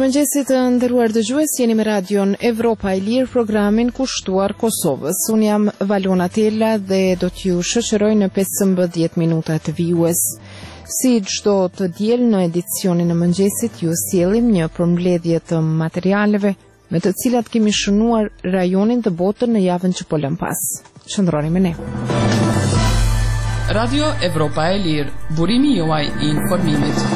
Mirëmëngjesit të nderuar dëgjues, jeni me radion Evropa e Lirë, programin kushtuar Kosovës. Unë jam Valona Tella dhe do t'ju shoqëroj në 15 minuta të vijues. Si çdo të diel në edicionin e mëngjesit, ju sjellim një përmbledhje të materialeve me të cilat kemi shënuar rajonin të Botën në javën që po lëm pas. Qëndroni me ne. Radio Evropa e Lirë, burimi juaj i informimit.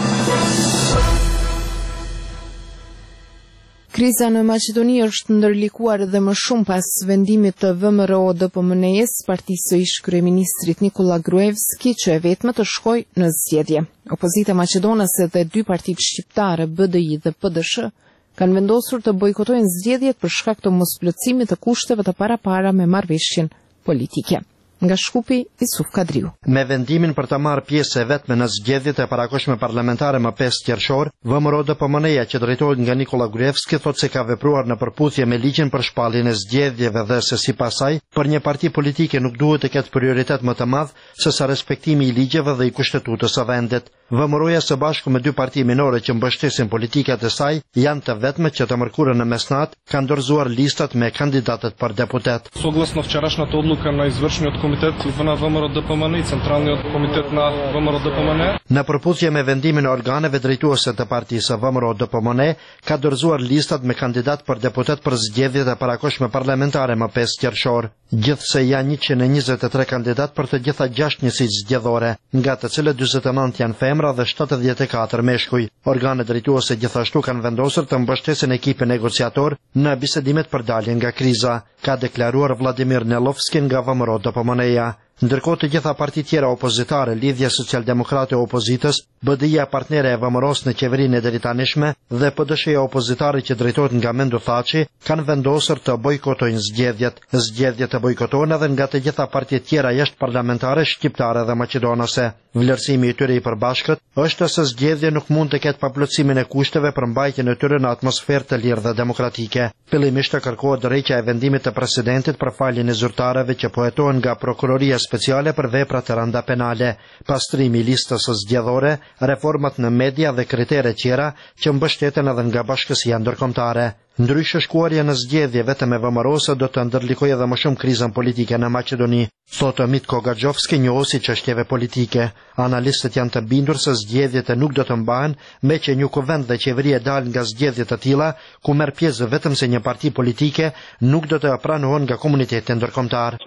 Kriza në Maqedoni është ndërlikuar dhe më shumë pas vendimit të VMRO-DPMNE-s, partisë së ish kryeministrit Nikola Gruevski, që e vetme të shkojë në zgjedhje. Opozita maqedonase dhe dy partitë shqiptare, BDI dhe PDSH, kanë vendosur të bojkotojnë zgjedhjet për shkak të mosplotësimit të kushteve të parapara me marrëveshjen politike. Nga Shkupi, Isuf Kadriu. Me vendimin për të marrë pjesë e vetme në zgjedhjet e parakohshme parlamentare më 5 qershor, VMRO-DPMNE-ja që drejtohet nga Nikola Gruevski thotë se ka vepruar në përputhje me ligjin për shpalljen e zgjedhjeve dhe se sipas saj, për një parti politike nuk duhet të ketë prioritet më të madh se sa respektimi i ligjeve dhe i kushtetutës së vendit. VMRO-ja së bashku me dy parti minore që mbështesin politikat e saj janë të vetmet që të mërkurën në mesnat kanë dorëzuar listat me kandidatët për deputet. Согласно вчерашната одлука на извършниот комитет на ВМРО-ДПМНЕ и Централниот комитет на ВМРО-ДПМНЕ. Në përputhje me vendimin e organeve drejtuese të partisë së VMRO-DPMNE, ka dorëzuar listat me kandidat për deputet për zgjedhjet e parakohshme parlamentare më 5 qershor. Gjithsej janë 123 kandidat për të gjitha 6 njësitë zgjedhore, nga të cilët 49 janë femra dhe 74 meshkuj. Organet drejtuese gjithashtu kanë vendosur të mbështesin ekipin negociator në bisedimet për daljen nga kriza, ka deklaruar Vladimir Nelovski nga VMRO-DPMNE-ja. Ndërkohë të gjitha partitë tjera opozitare, Lidhja Socialdemokrate e Opozitës, BDI-ja partnere e VMRO-s në qeverinë e deritanishme dhe PDSH-ja opozitare që drejtohet nga Mendu Thaçi, kanë vendosur të bojkotojnë zgjedhjet. Zgjedhjet të bojkotohen edhe nga të gjitha partitë tjera jashtëparlamentare shqiptare dhe maqedonase. Vlerësimi i tyre i përbashkët është se zgjedhja nuk mund të ketë paplotësimin e kushteve për mbajtjen e tyre në atmosferë të lirë dhe demokratike. Fillimisht të kërkohet drejtja e vendimit të presidentit për faljen e zyrtarëve që po hetohen nga prokuroria speciale për vepra të rënda penale, pastrimi i listës së zgjedhore, reformat në media dhe kritere tjera që mbështeten edhe nga bashkësia ndërkombëtare. Ndryshe shkuarja në zgjedhje vetëm me VMRO-së do të ndërlikojë edhe më shumë krizën politike në Maqedoni, thotë Mitko Gaxhovski, njohuesi çështjeve politike. Analistët janë të bindur se zgjedhjet nuk do të mbahen me që një kuvend dhe qeveria dalë nga zgjedhje të tilla, ku merr pjesë vetëm se një parti politike, nuk do të pranohen nga komuniteti ndërkombëtar.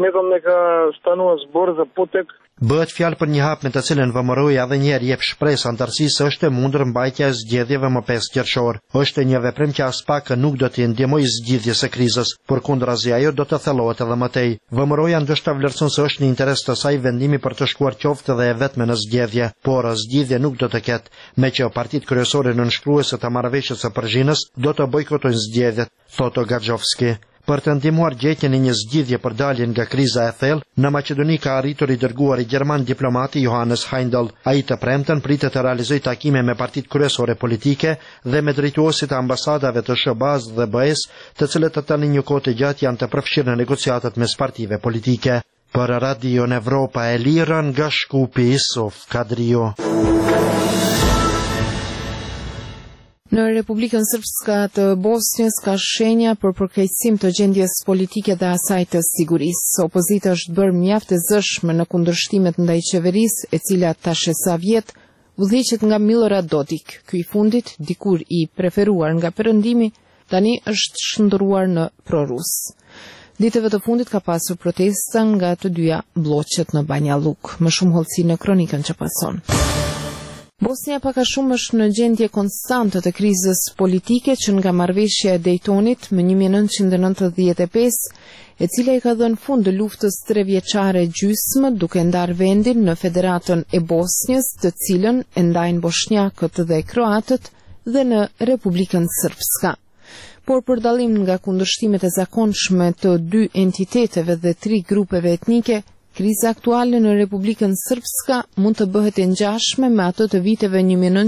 Bëhet fjalë për një hap me të cilën VMRO-ja edhe një herë jep shpresë antarësisë se është e mundur mbajtja e zgjedhjeve më 5 qershor. Është një veprim që as pak nuk do të ndihmojë zgjidhjes së krizës, përkundrazi ajo do të thellohet edhe më tej. VMRO-ja ndoshta vlerëson se është në interes të saj vendimi për të shkuar qoftë edhe e vetme në zgjedhje, por zgjidhje nuk do të ketë, me që partitë kryesore nënshkruese të marrëveshjes së Përzhinës do të bojkotojnë zgjedhjet, thotë Gaxhovski. Për të ndihmuar gjetjen e një zgjidhje për daljen nga kriza e thellë, në Maqedoni ka arritur i dërguari gjerman diplomati Johannes Heindel. Ai të premten pritet të realizojë takime me partitë kryesore politike dhe me drejtuesit e ambasadave të SBA-s dhe BE-s, të cilët tani një kohë të gjatë janë të përfshirë në negociatat mes partive politike. Për Radio Evropa e Lirë, nga Shkupi, Isuf Kadriu. Në Republikën Srpska të Bosnjës ka shenja për përkeqësim të gjendjes politike dhe asaj të sigurisë. Opozita është bërë mjaft e zëshme në kundërshtimet ndaj qeverisë, e cila tash e sa vjet udhëheqet nga Milorad Dodik. Ky i fundit, dikur i preferuar nga Perëndimi, tani është shndruar në prorus. Ditëve të fundit ka pasur protesta nga të dyja blloqet në Banja Luk. Më shumë hollësi në kronikën që pason. Bosnia pak a shumë është në gjendje konstante të krizës politike që nga marrëveshja e Daytonit më 1995, e cila i ka dhënë fund luftës 3 vjeçare gjysmë, duke ndarë vendin në Federatën e Bosnjës, të cilën e ndajnë bosnjakët dhe kroatët, dhe në Republikën Srpska. Por për dallim nga kundërshtimet e zakonshme të dy entiteteve dhe 3 grupeve etnike, kriza aktuale në Republikën Srpska mund të bëhet e ngjashme me ato të viteve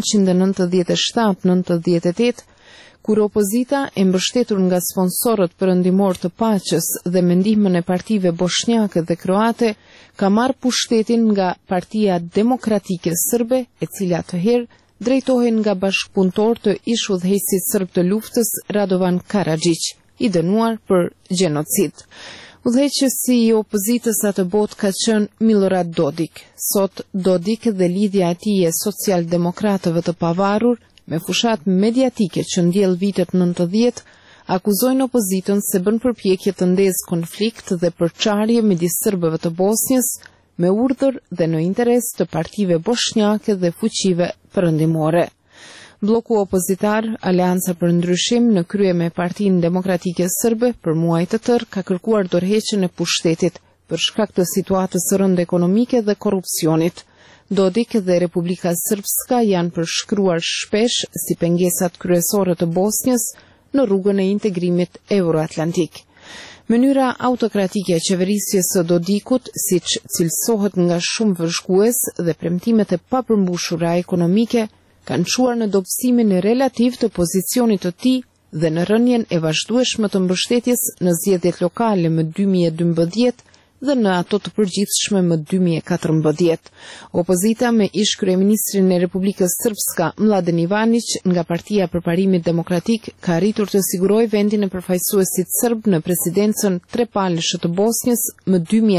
1997-98, kur opozita, e mbështetur nga sponsorët perëndimor të paqes dhe me ndihmën e partive bosnjake dhe kroate, ka marrë pushtetin nga Partia Demokratike Serbe, e cila të herë drejtohen nga bashkëpunëtor të ish udhëheqësit serb të luftës Radovan Karadzic, i dënuar për gjenocid. Udhëheqësi i opozitës atë botë ka qenë Milorad Dodik. Sot Dodik dhe lidhja e tij e socialdemokratëve të pavarur me fushat mediatike që ndjell vitet 90 akuzojnë opozitën se bën përpjekje të ndezë konflikt dhe përçarje midis serbëve të Bosnjës me urdhër dhe në interes të partive bosnjake dhe fuqive perëndimore. Bloku opozitar, Aleanca për Ndryshim, në krye me Partinë Demokratike Serbe, për muaj të tërë ka kërkuar dorëheqjen e pushtetit për shkak të situatës së rëndë ekonomike dhe korrupsionit. Dodik dhe Republika Srpska janë përshkruar shpesh si pengesat kryesore të Bosnjës në rrugën e integrimit euroatlantik. Mënyra autokratike e qeverisjes së Dodikut, siç cilësohet nga shumë vëzhgues dhe premtimet e papërmbushura ekonomike, kanë çuar në dobësimin e relativ të pozicionit të tij dhe në rënien e vazhdueshme të mbështetjes në zgjedhjet lokale më 2012 dhe në ato të përgjithshme më 2014. Opozita me ish kryeministrin e Republikës Srpska Mladen Ivanić nga Partia për Parimin Demokratik ka arritur të sigurojë vendin e përfaqësuesit serb në presidencën trepalëshe të Bosnjës më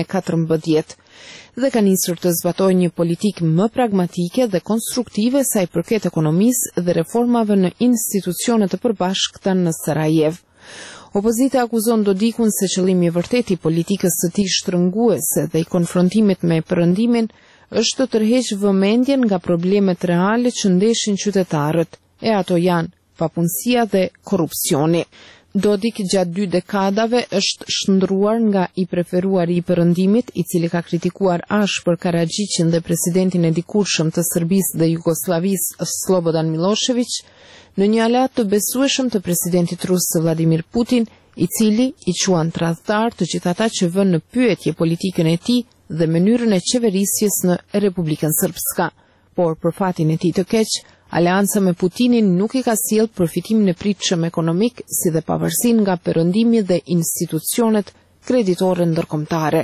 2014 dhe ka nisur të zbatojë një politikë më pragmatike dhe konstruktive sa i përket ekonomisë dhe reformave në institucionet të përbashkëta në Sarajevo. Opozita akuzon Dodikun se qëllimi i vërtet i politikës së tij shtrënguese dhe i konfrontimit me perëndimin është të tërheqë vëmendjen nga problemet reale që ndeshin qytetarët, e ato janë papunësia dhe korrupsioni. Dodik gjatë 2 dekadave është shndruar nga i preferuari i perëndimit, i cili ka kritikuar ashpër Karadzicin dhe presidentin e dikurshëm të Serbisë dhe Jugosllavisë Slobodan Milošević, në një alat të besueshëm të presidentit rus Vladimir Putin, i cili i quan tradhtar të gjithë ata që vënë në pyetje politikën e tij dhe mënyrën e qeverisjes në Republikën Srpska. Por për fatin e tij të keq, Aleanca me Putinin nuk i ka sjellë përfitimin e pritshëm ekonomik, si dhe pavarësinë nga perëndimi dhe institucionet kreditore ndërkombëtare.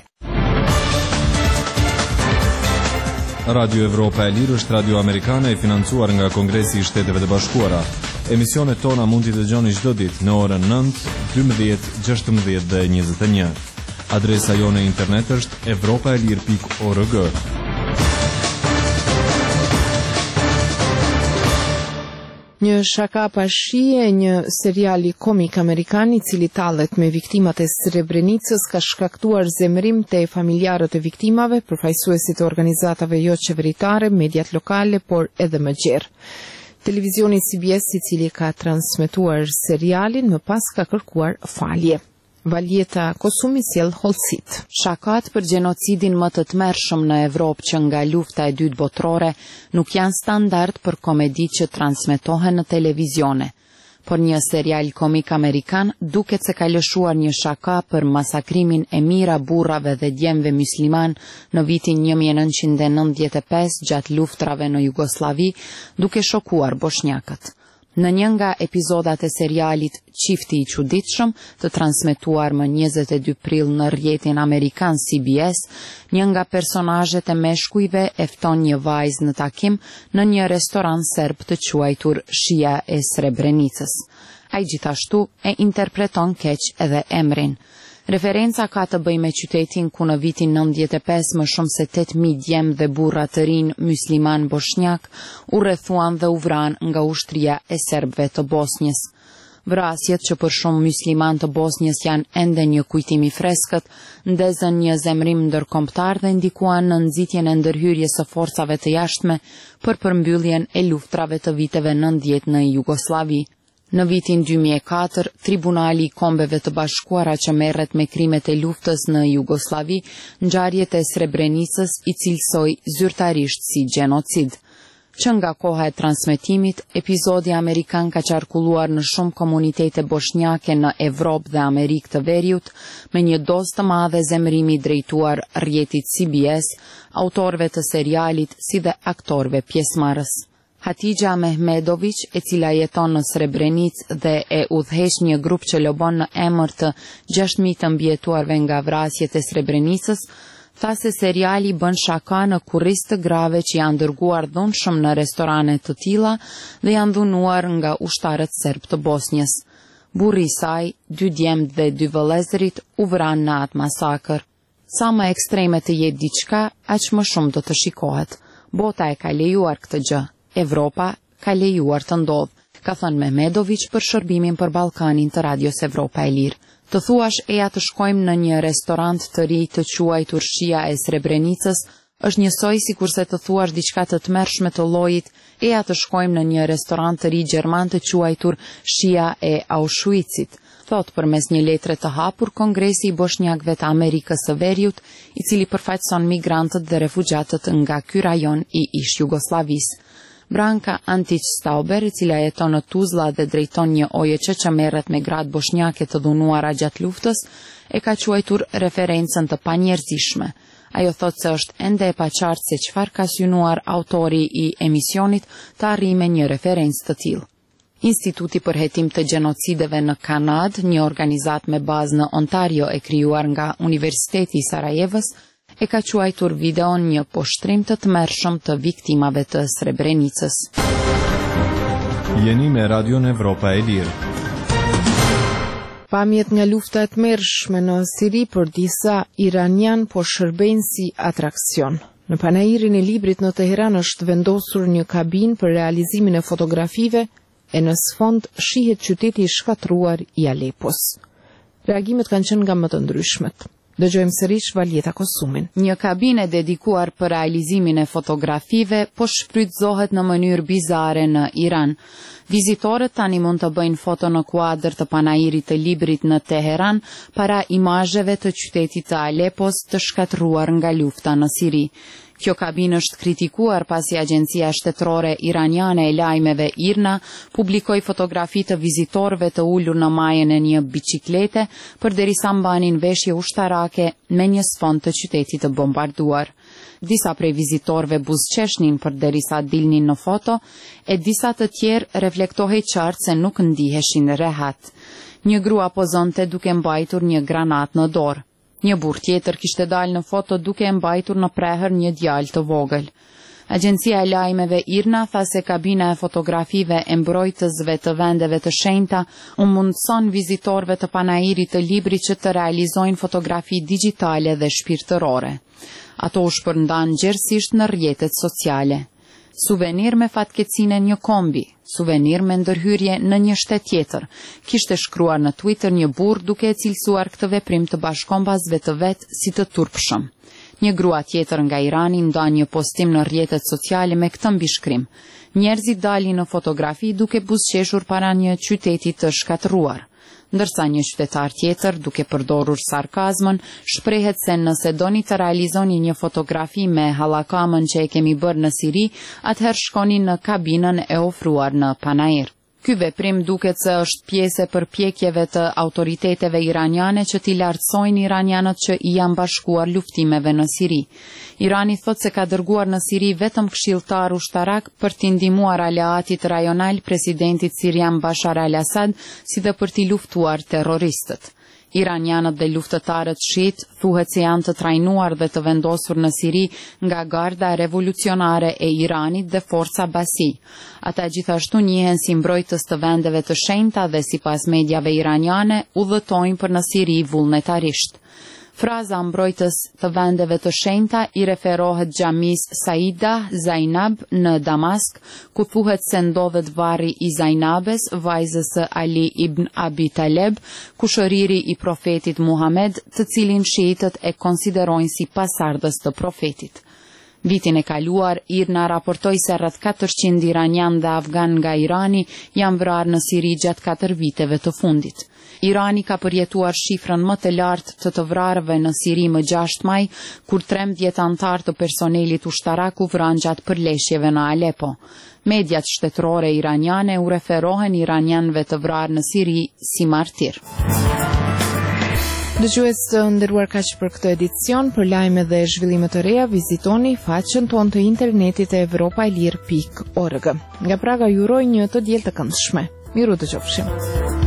Radio Evropa e Lirë është radio amerikane e financuar nga Kongresi i Shteteve të Bashkuara. Emisionet tona mund t'i dëgjoni çdo ditë në orën 9, 12, 16 dhe 21. Adresa jone internet është europaelir.org. Një shaka pa shije, një seriali komik amerikan i cili tallet me viktimat e Srebrenicës ka shkaktuar zemërim te familjarët e viktimave, përfaqësuesit e organizatave jo qeveritare, mediat lokale, por edhe më gjerë. Televizioni CBS, i cili ka transmetuar serialin, më pas ka kërkuar falje. Valjeta Kosumi sjell hollësit. Shakat për gjenocidin më të tmerrshëm në Evropë që nga lufta e dytë botërore nuk janë standard për komedi që transmetohen në televizione. Por një serial komik amerikan duket se ka lëshuar një shaka për masakrimin e mijëra burrave dhe djemve musliman në vitin 1995 gjatë luftrave në Jugosllavi, duke shokuar bosnjakët. Në një nga epizodat e serialit Çifti i çuditshëm, të transmetuar më 22 prill në rrjetin amerikan CBS, një nga personazhet e meshkujve e fton një vajzë në takim në një restoran serb të quajtur Shija e Srebrenicës. Ai gjithashtu e interpreton keq edhe emrin. Referenca ka të bëjë me qytetin ku në vitin 95 më shumë se 8.000 djem dhe burra të rinj musliman bosnjak u rrethuan dhe u vranë nga ushtria e serbëve të Bosnjës. Vrasjet që për shumë musliman të Bosnjës janë ende një kujtim i freskët, ndezën një zemrim ndërkombëtar dhe ndikuan në nxitjen e ndërhyrjes së forcave të jashtme për përmbylljen e luftrave të viteve 90 në Jugosllavi. Në vitin 2004, Tribunali i Kombeve të Bashkuara që merret me krimet e luftës në Jugosllavi, ngjarjet e Srebrenicës i cilësoi zyrtarisht si gjenocid. Që nga koha e transmetimit, epizodi amerikan ka qarkulluar në shumë komunitete bosnjake në Evropë dhe Amerikë të Veriut, me një dozë të madhe zemrimi drejtuar rrjetit CBS, autorëve të serialit si dhe aktorëve pjesëmarrës. Hatixha Mehmedović, e cila jeton në Srebrenicë dhe e udhëheq një grup që lobon në emër të 6.000 të mbijetuarve nga vrasjet e Srebrenicës, Tha se seriali bën shaka në kurriz të grave që janë dërguar dhunshëm në restorane të tilla dhe janë dhunuar nga ushtarët serb të Bosnjës. Burri i saj, 2 djemt dhe 2 vëllezërit u vranë në atë masakër. Sa më ekstreme të jetë diçka, aq më shumë do të shikohet. Bota e ka lejuar këtë gjë. Evropa ka lejuar të ndodhë, ka thënë Mehmedović për shërbimin për Ballkanin të Radios Evropa e Lirë. Të thuash eja të shkojmë në një restorant të ri të quajtur Shia e Srebrenicës është njësoj si kurse të thuash diçka të tmerrshme të llojit eja të shkojmë në një restorant të ri gjerman të quajtur Shia e Auschwitzit, thot përmes një letre të hapur Kongresi i Bosnjakëve të Amerikës së Veriut, i cili përfaqëson migrantët dhe refugjatët nga ky rajon i ish Jugosllavisë. Branka Antić-Stauber, e cila jeton në Tuzla dhe drejton një OJC që merret me gratë bosnjake të dhunuara gjatë luftës, e ka quajtur referencën të panjerëzishme. Ajo thot se është ende e paqartë se çfarë ka synuar autori i emisionit të arrijë një referencë të tillë. Instituti për hetim të gjenocideve në Kanadë, një organizatë me bazë në Ontario e krijuar nga Universiteti i Sarajevës, e ka quajtur videon një poshtrim të tmerrshëm të viktimave të Srebrenicës. Jeni me Radion Evropa e Lirë. Pamjet nga lufta e tmerrshme në Siri për disa iranian po shërbejnë si atraksion. Në panairin e librit në Teheran është vendosur një kabinë për realizimin e fotografive e në sfond shihet qyteti i shkatruar i Alepos. Reagimet kanë qenë nga më të ndryshmet. Dëgjojmë sërish Valjeta Kosumin. Një kabinë dedikuar për realizimin e fotografive po shfrytëzohet në mënyrë bizare në Iran. Vizitorët tani mund të bëjnë foto në kuadër të panairit të librit në Teheran para imazheve të qytetit të Alepos të shkatruar nga lufta në Siri. Kjo kabinë është kritikuar pasi Agjencia Shtetërore Iraniane e Lajmeve IRNA publikoi fotografi të vizitorëve të ulur në majën e një biçiklete përderisa mbanin veshje ushtarake me një sfond të qytetit të bombarduar. Disa prej vizitorëve buzëqeshnin përderisa dilnin në foto, e disa të tjerë reflektohej qartë se nuk ndiheshin rehat. Një grua pozonte duke mbajtur një granat në dorë. Një burr tjetër kishte dalë në foto duke e mbajtur në prehër një djalë të vogël. Agjencia e Lajmeve IRNA tha se kabina e fotografive e mbrojtësve të vendeve të shenjta u mundson vizitorëve të panairit të librit që të realizojnë fotografi digjitale dhe shpirtërore. Ato u shpërndan gjerësisht në rrjetet sociale. Suvenir me fatkeqësinë një kombi, suvenir me ndërhyrje në një shtet tjetër, kishte shkruar në Twitter një burr duke e cilësuar këtë veprim të bashkombasve të vet si të turpshëm. Një grua tjetër nga Irani nda një postim në rrjetet sociale me këtë mbishkrim. Njerëzit dalin në fotografi duke buzëqeshur para një qyteti të shkatëruar. Ndërsa një qytetar tjetër, duke përdorur sarkazmën, shprehet se nëse doni të realizoni një fotografi me hallakamën që e kemi bërë në Siri, atëherë shkoni në kabinën e ofruar në panair. Ky veprim duket se është pjesë e përpjekjeve të autoriteteve iraniane që t'i lartësojnë iranianët që i janë bashkuar luftimeve në Siri. Irani thot se ka dërguar në Siri vetëm këshilltar ushtarak për t'i ndihmuar aleatit rajonal presidentit sirian Bashar al-Assad si dhe për t'i luftuar terroristët. Iranianët dhe luftëtarët shit thuhet se janë të trajnuar dhe të vendosur në Siri nga Garda Revolucionare e Iranit dhe Forca Basi. Ata gjithashtu njihen si mbrojtës të vendeve të shenjta dhe sipas mediave iraniane udhëtojnë për në Siri vullnetarisht. Fraza mbrojtës të vendeve të shenjta i referohet xhamis Saida Zainab në Damask, ku thuhet se ndodhet varri i Zainabes, vajzës së Ali ibn Abi Taleb, kushëriri i profetit Muhammed, të cilin shiitët e konsiderojnë si pasardhës të profetit. Vitin e kaluar, IRNA raportoi se rreth 400 iranian dhe afgan nga Irani janë vrarë në Siri gjatë 4 viteve të fundit. Irani ka përjetuar shifrën më të lartë të vrarëve në Siri më 6 maj, kur 13 antar të personelit ushtarak u vranë gjatë përleshjeve në Alepo. Mediat shtetërore iraniane u referohen iranianëve të vrarë në Siri si martir. Dëgjues të nderuar, kaq për këtë edicion. Për lajme dhe zhvillime të reja, vizitoni faqen tonë të internetit e evropaelir.org. Nga Praga ju uroj një të diel të këndshme. Miru dëgjofshim.